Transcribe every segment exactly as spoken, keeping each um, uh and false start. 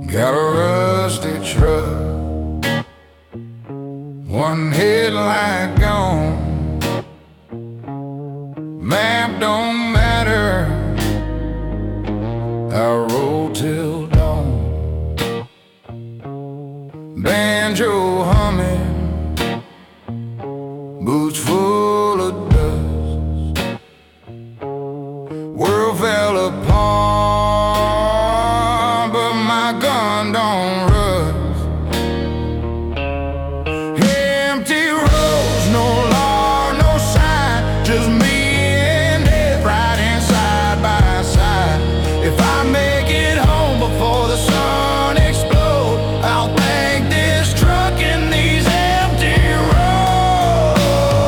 Got a rusty truck, one headlight gone. Map don't matter, I roll till dawn. Banjo humming, boots full of dust. World fell apart, but my gun don't rust. Empty roads, no law, no sign, just me and death riding side by side. If I make it home before the sun explodes, I'll thank this truck and these empty roads.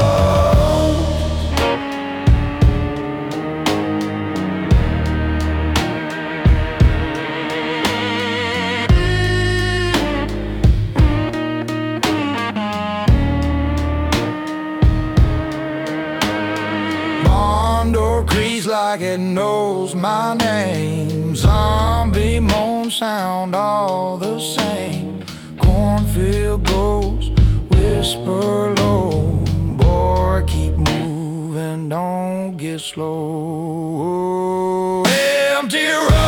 Barn door creaks like it knows my name. Zombie moans sound all the same. Cornfield ghosts whisper low. Boy, keep moving, don't get slow. Empty road.